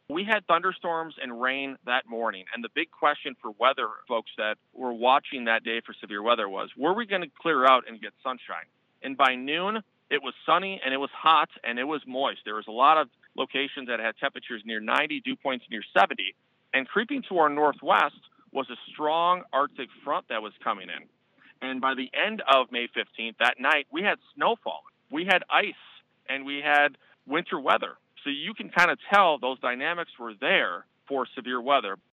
We had thunderstorms and rain that morning, and the big question for weather folks that were watching that day for severe weather was, were we going to clear out and get sunshine? And by noon, it was sunny and it was hot and it was moist. There was a lot of locations that had temperatures near 90, dew points near 70. And creeping to our northwest was a strong Arctic front that was coming in. And by the end of May 15th, that night, we had snowfall, we had ice, and we had winter weather. So you can kind of tell those dynamics were there for severe weather.